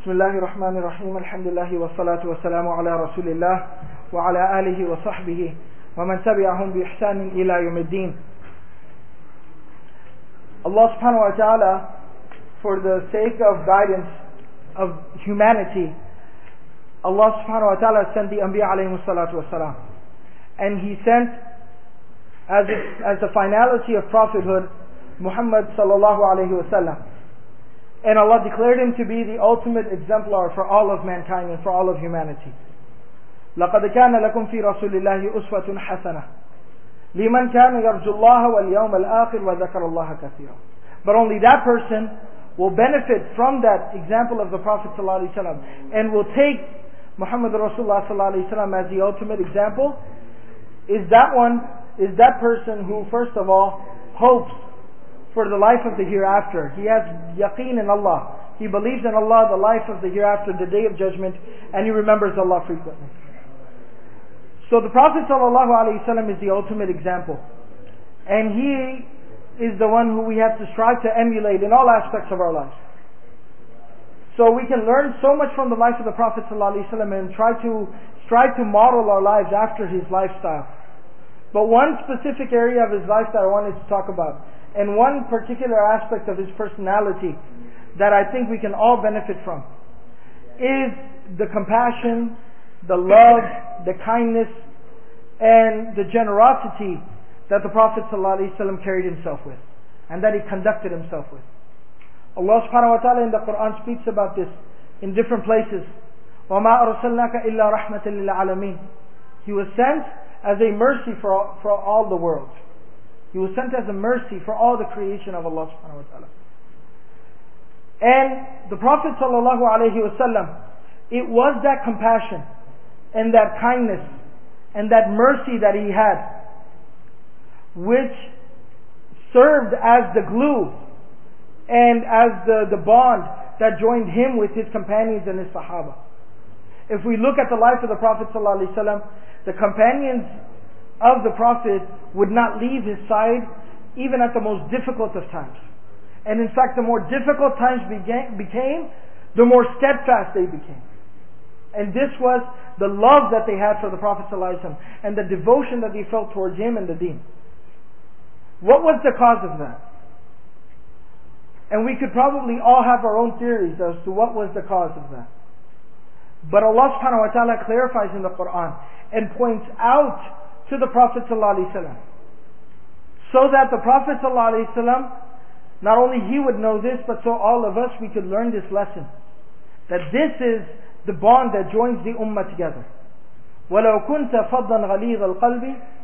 بسم الله الرحمن الرحيم الحمد لله والصلاة والسلام على رسول الله وعلى آله وصحبه ومن تبعهم بإحسان إلى يوم الدين. Allah subhanahu wa ta'ala, for the sake of guidance of humanity, Allah subhanahu wa ta'ala sent the Anbiya alayhi salatu wasalam. And He sent as the finality of prophethood Muhammad sallallahu alayhi wasallam. And Allah declared him to be the ultimate exemplar for all of mankind and for all of humanity. لَقَدْ كَانَ لَكُمْ فِي رَسُولِ اللَّهِ أُسْوَةٌ حَسَنَةٌ لِمَنْ كَانَ يَرْجُو اللَّهَ وَالْيَوْمَ الْآخِرَ وَذَكَرَ اللَّهَ كَثِيرًا. But only that person will benefit from that example of the Prophet ﷺ and will take Muhammad Rasulullah ﷺ as the ultimate example. Is that person who first of all hopes for the life of the hereafter. He has yaqeen in Allah. He believes in Allah, the life of the hereafter, the day of judgment, and he remembers Allah frequently. So the Prophet ﷺ is the ultimate example. And he is the one who we have to strive to emulate in all aspects of our lives. So we can learn so much from the life of the Prophet ﷺ and strive to model our lives after his lifestyle. But one specific area of his lifestyle I wanted to talk about, and one particular aspect of his personality that I think we can all benefit from, is the compassion, the love, the kindness, and the generosity that the Prophet ﷺ carried himself with, and that he conducted himself with. Allah subhanahu wa ta'ala in the Quran speaks about this in different places. وَمَا أَرْسَلْنَاكَ إِلَّا رَحْمَةً لِلْعَالَمِينَ. He was sent as a mercy for all the world. He was sent as a mercy for all the creation of Allah subhanahu wa ta'ala. And the Prophet sallallahu alayhi wa sallam, it was that compassion and that kindness and that mercy that he had which served as the glue and as the bond that joined him with his companions and his sahaba. If we look at the life of the Prophet sallallahu alayhi wa sallam, the companions of the Prophet would not leave his side even at the most difficult of times. And in fact, the more difficult times became, the more steadfast they became. And this was the love that they had for the Prophet ﷺ and the devotion that they felt towards him and the deen. What was the cause of that? And we could probably all have our own theories as to what was the cause of that. But Allah subhanahu wa ta'ala clarifies in the Quran and points out to the Prophet ﷺ, so that the Prophet ﷺ, not only he would know this, but so all of us, we could learn this lesson, that this is the bond that joins the ummah together. وَلَوْ كُنْتَ فَضًّا غَلِيظَ الْقَلْبِ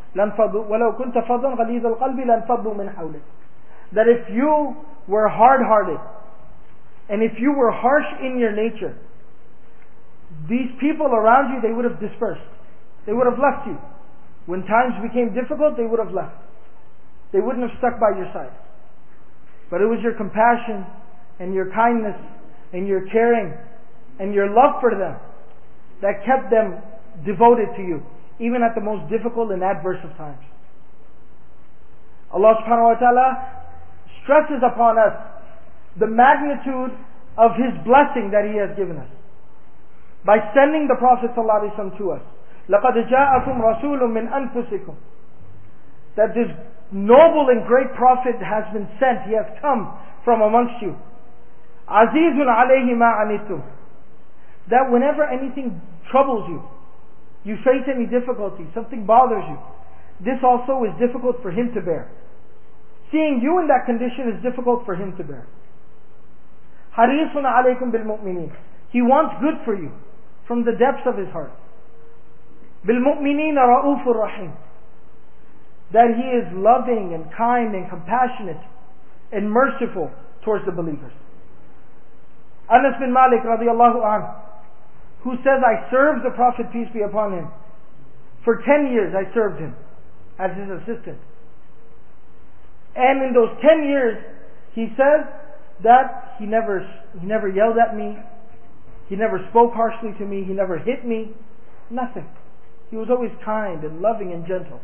لَانْفَضُّوا مِنْ حَوْلِكَ. That if you were hard-hearted, and if you were harsh in your nature, these people around you, they would have dispersed. They would have left you. When times became difficult, they would have left. They wouldn't have stuck by your side. But it was your compassion and your kindness and your caring and your love for them that kept them devoted to you, even at the most difficult and adverse of times. Allah subhanahu wa ta'ala stresses upon us the magnitude of His blessing that He has given us by sending the Prophet ﷺ to us. لَقَدْ جَاءَكُمْ رَسُولٌ مِّنْ أَنفُسِكُمْ. That this noble and great Prophet has been sent. He has come from amongst you. عَزِيزٌ عَلَيْهِ مَا عَنِتُّمْ. That whenever anything troubles you, you face any difficulty, something bothers you, this also is difficult for Him to bear. Seeing you in that condition is difficult for Him to bear. حَرِيصٌ عَلَيْكُمْ بِالْمُؤْمِنِينَ. He wants good for you from the depths of His heart. بِالْمُؤْمِنِينَ رَؤُوفٌ رَحِيمٌ. That He is loving and kind and compassionate and merciful towards the believers. Anas bin Malik radiallahu anhu, who says, I served the Prophet, peace be upon him. For 10 years I served him as his assistant. And in those 10 years, he says that he never yelled at me, he never spoke harshly to me, he never hit me, nothing. He was always kind and loving and gentle.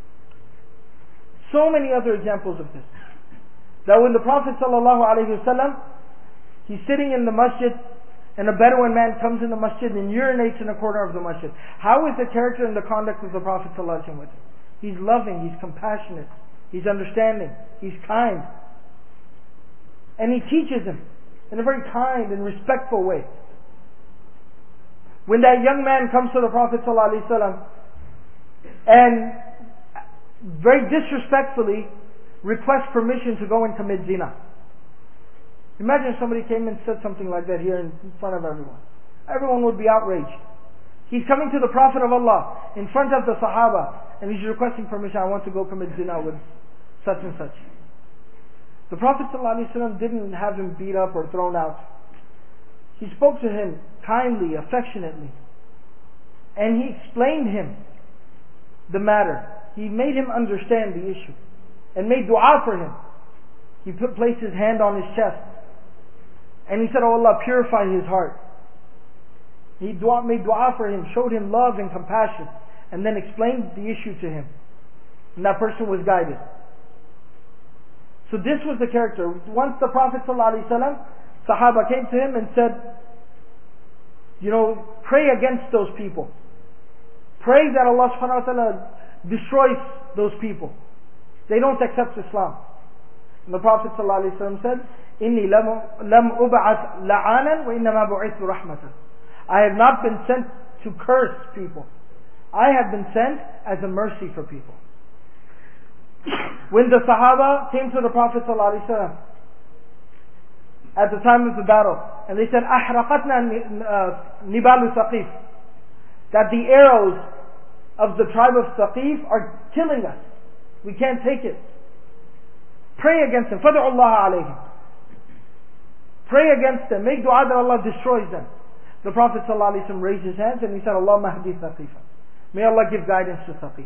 So many other examples of this. That when the Prophet ﷺ, he's sitting in the masjid and a Bedouin man comes in the masjid and urinates in a corner of the masjid. How is the character and the conduct of the Prophet ﷺ with him? He's loving, he's compassionate, he's understanding, he's kind. And he teaches him in a very kind and respectful way. When that young man comes to the Prophet ﷺ and very disrespectfully requests permission to go and commit zina. Imagine if somebody came and said something like that here in front of everyone. Everyone would be outraged. He's coming to the Prophet of Allah in front of the Sahaba and he's requesting permission. I want to go commit zina with such and such. The Prophet ﷺ didn't have him beat up or thrown out. He spoke to him kindly, affectionately. And he explained him the matter. He made him understand the issue. And made dua for him. He placed his hand on his chest. And he said, "Oh Allah, purify his heart." He made dua for him, showed him love and compassion. And then explained the issue to him. And that person was guided. So this was the character. Once the Prophet ﷺ, Sahaba came to him and said, pray against those people. Pray that Allah subhanahu wa ta'ala destroys those people. They don't accept Islam. And the Prophet ﷺ said, "Inni lam ub'ath la'anan wa innama bu'ithu rahmatan." I have not been sent to curse people. I have been sent as a mercy for people. When the Sahaba came to the Prophet ﷺ at the time of the battle, and they said, "Ahraqatna nibalu Thaqif," that the arrows of the tribe of Thaqif are killing us. We can't take it. Pray against them. فَدْعُ اللَّهَ عَلَيْهِمْ. Pray against them. Make dua that Allah destroys them. The Prophet ﷺ raised his hands and he said, "Allah mahdi Thaqifa." May Allah give guidance to Thaqif.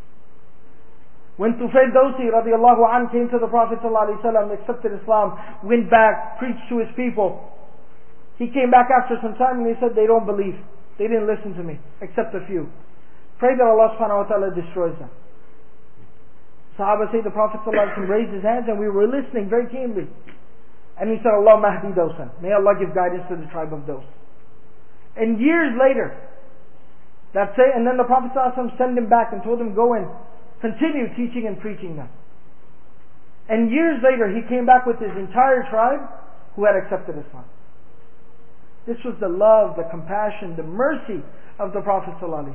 When Tufail Dawsi radiallahu anh came to the Prophet ﷺ, accepted Islam, went back, preached to his people. He came back after some time and he said, "They don't believe. They didn't listen to me, except a few. Pray that Allah subhanahu wa ta'ala destroys them." Sahaba say the Prophet ﷺ raised his hands and we were listening very keenly. And he said, "Allah mahdi Dawsan." May Allah give guidance to the tribe of Daws. And years later, and then the Prophet ﷺ sent him back and told him, "Go and continue teaching and preaching them." And years later, he came back with his entire tribe who had accepted Islam. This was the love, the compassion, the mercy of the Prophet ﷺ.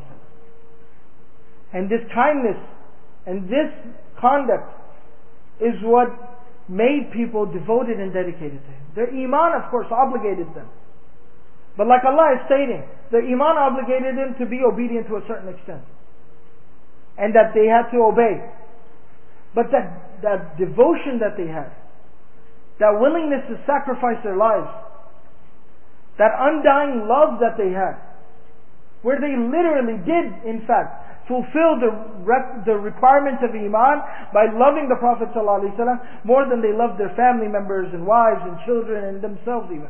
And this kindness and this conduct is what made people devoted and dedicated to him. Their iman, of course, obligated them. But like Allah is stating, their iman obligated them to be obedient to a certain extent. And that they had to obey. But that devotion that they had, that willingness to sacrifice their lives, that undying love that they had, where they literally did, in fact, fulfill the requirements of Iman by loving the Prophet ﷺ more than they loved their family members and wives and children and themselves even.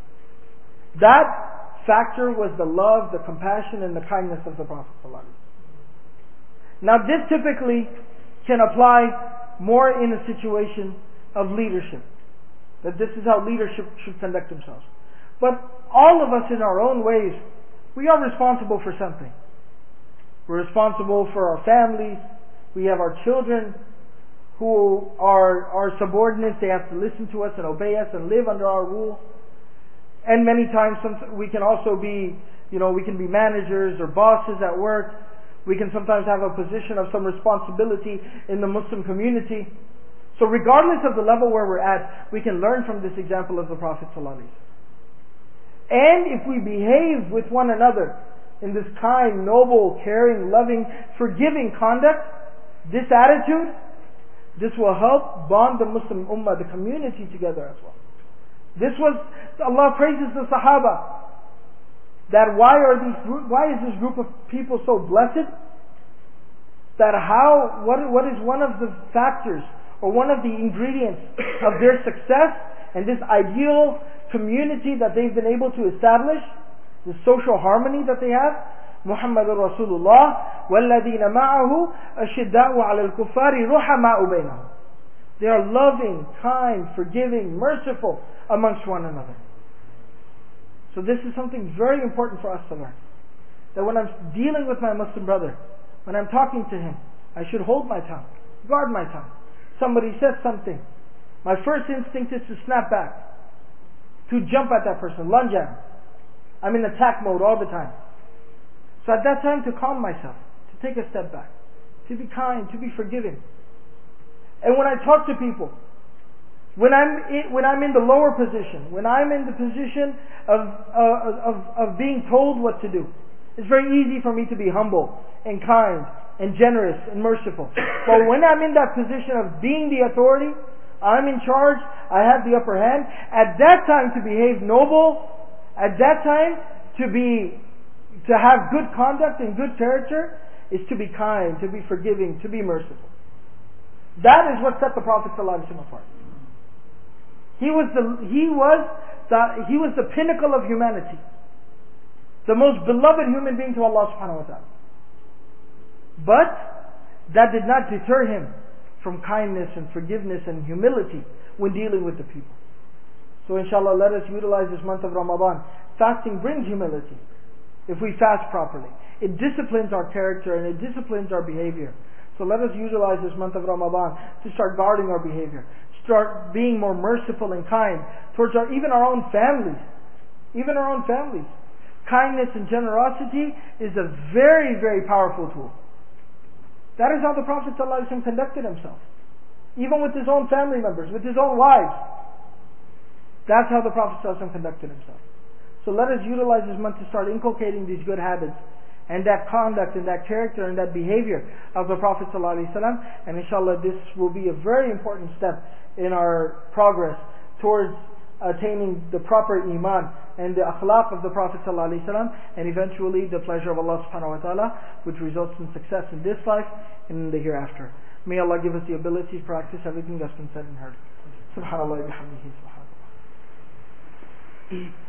That factor was the love, the compassion and the kindness of the Prophet ﷺ. Now this typically can apply more in a situation of leadership. That this is how leadership should conduct themselves. But all of us in our own ways, we are responsible for something. We're responsible for our families. We have our children who are our subordinates. They have to listen to us and obey us and live under our rule. And many times we can also be, we can be managers or bosses at work. We can sometimes have a position of some responsibility in the Muslim community. So regardless of the level where we're at, we can learn from this example of the Prophet ﷺ. And if we behave with one another in this kind, noble, caring, loving, forgiving conduct, this attitude, this will help bond the Muslim ummah, the community together as well. Allah praises the Sahaba, that why is this group of people so blessed? What is one of the factors or one of the ingredients of their success and this ideal community that they've been able to establish, the social harmony that they have? Muhammadur Rasulullah وَالَّذِينَ مَعَهُ أَشِدَّاءُ عَلَى الْكُفَّارِ رُحَمَاءُ بَيْنَهُم. They are loving, kind, forgiving, merciful amongst one another. So this is something very important for us to learn. That when I'm dealing with my Muslim brother, when I'm talking to him, I should hold my tongue, guard my tongue. Somebody says something, my first instinct is to snap back, to jump at that person, lunge at him. I'm in attack mode all the time. So at that time, to calm myself, to take a step back, to be kind, to be forgiving. And when I talk to people, when I'm in the lower position, when I'm in the position of being told what to do, it's very easy for me to be humble and kind and generous and merciful. But when I'm in that position of being the authority, I'm in charge, I have the upper hand, at that time to behave noble, at that time to have good conduct and good character, is to be kind, to be forgiving, to be merciful. That is what set the Prophet ﷺ apart. He was the pinnacle of humanity, the most beloved human being to Allah subhanahu wa ta'ala. But that did not deter him from kindness and forgiveness and humility when dealing with the people. So inshallah, let us utilize this month of Ramadan. Fasting brings humility if we fast properly. It disciplines our character and it disciplines our behavior. So let us utilize this month of Ramadan to start guarding our behavior, start being more merciful and kind towards even our own families. Even our own families. Kindness and generosity is a very, very powerful tool. That is how the Prophet ﷺ conducted himself. Even with his own family members, with his own wives. That's how the Prophet ﷺ conducted himself. So let us utilize this month to start inculcating these good habits and that conduct and that character and that behavior of the Prophet ﷺ. And inshallah, this will be a very important step in our progress towards attaining the proper iman and the akhlaq of the Prophet ﷺ, and eventually the pleasure of Allah subhanahu wa ta'ala, which results in success in this life and in the hereafter. May Allah give us the ability to practice everything that's been said and heard. Subhanallah bihamdihi, subhanallah.